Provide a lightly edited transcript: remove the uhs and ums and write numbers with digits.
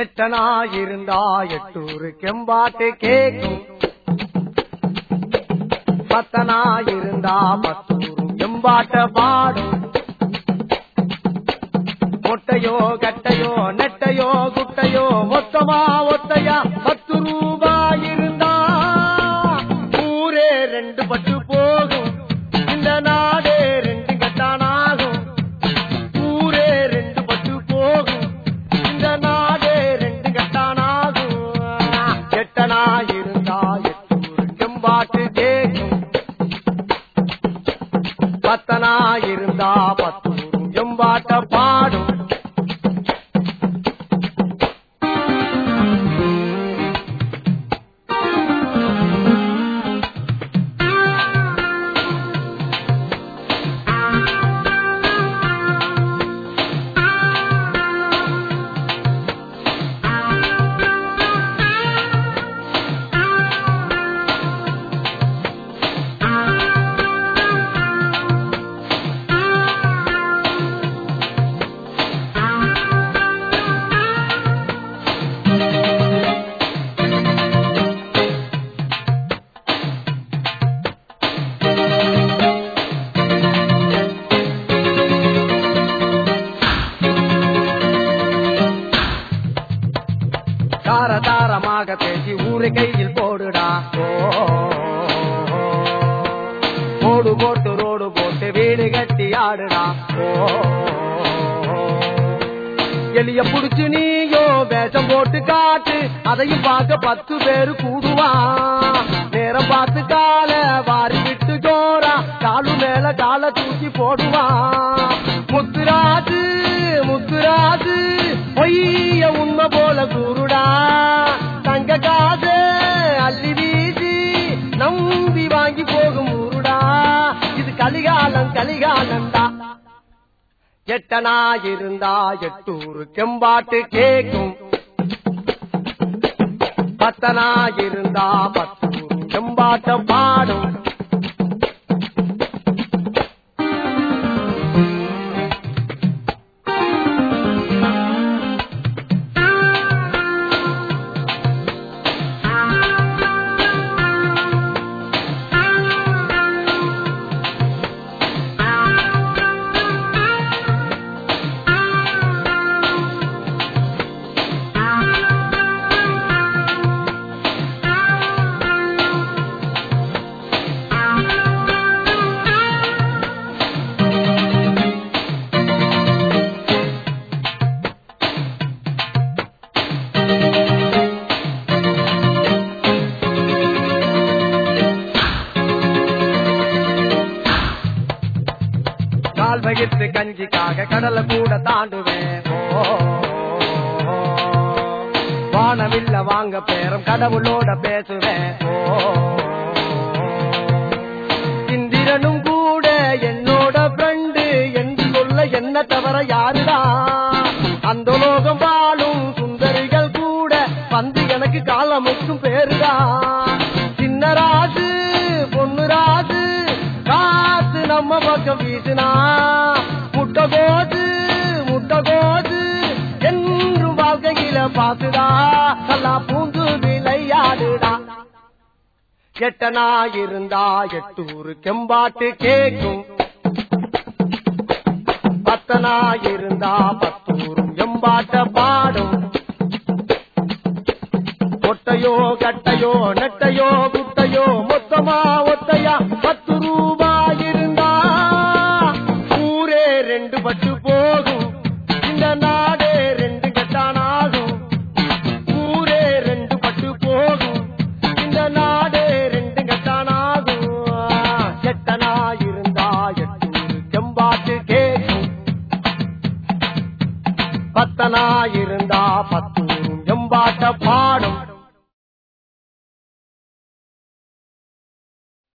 எட்டனா இருந்தா எட்டூரு கெம்பாட்டு கேக்கும், பத்தனா இருந்தா பத்தூரு எம்பாட்ட பாடும். மொட்டையோ கட்டையோ நெட்டையோ குட்டையோ மொத்தமா ஒத்தையா 10 ரூபாய் இருந்தா ஊரே 2 பட்டு போகும். இந்த நாடே 2 கட்டானாகும். ஊரே 2 பட்டு போகும். இந்த நாடே 2 கட்டானாகும். எட்டனா இருந்தா எட்டூரு கெம்பாட்டு கேக்கும், பத்தனா இருந்தா பத்தூரு எம்பாட்ட பாடும். தாரதாரமாக பேசி ஊரை கையில் போடுடா. ஓடு போட்டு ரோடு போட்டு வீடு கட்டி ஆடுடா. எலிய புடிச்சு நீயோ வேஷம் போட்டு காட்டு, அதையும் பார்க்க 10 பேரு கூடுவான். நேரம் பார்த்து கால வாரி விட்டு ஜோரா காலு மேல கால தூக்கி போடுவான். முத்துராஜு முத்துராஜு பொய்ய உண்மை போல கூறுடா. தங்க காசு அள்ளி வீசி நம்பி வாங்கி போகும் ஊருடா. இது கலிகாலம் கலிகாலம்டா. எட்டனா இருந்தா எட்டூரு கெம்பாட்டு கேக்கும், பத்தனா இருந்தா பத்தூரு எம்பாட்ட பாடும். கால் வகித்து கஞ்சிக்காக கடலை கூட தாண்டுவேன். வானமில்ல வாங்க பேரம் கடவுளோட பேசுவேன். இந்திரனும் கூட என்னோட ஃப்ரெண்டு என்று சொல்ல என்ன தவிர யாருடா. அந்த லோகம் வாழும் சுந்தரிகள் கூட வந்து எனக்கு காலமுக்கும் பேருடா. சின்னராஜு பொண்ணுராஜு காத்து நம்ம பக்கம் வீசுனா முட்டகோது முட்டகோது என்றும் வாழ்க்கையில பாசுடா. நல்லா பூந்து விளையாடுடா. எட்டனா இருந்தா எட்டூரு கெம்பாட்டு கேக்கும், பத்தனா இருந்தா பத்தூரு எம்பாட்ட பாடும். ஒட்டையோ கட்டையோ நெட்டையோ குட்டையோ மொத்தமா ஒத்தையா 10 ரூபாய் இருந்தா ஊரே 2 பட்டு போகும். இந்த நாடே 2 கட்டானாகும். ஊரே 2 பட்டு போகும். இந்த நாடே 2 கட்டானாகும். எட்டனா இருந்தா எட்டூரு கெம்பாட்டு கேக்கும், பத்தனா இருந்தா பத்தூரு எம்பாட்ட பாடும்.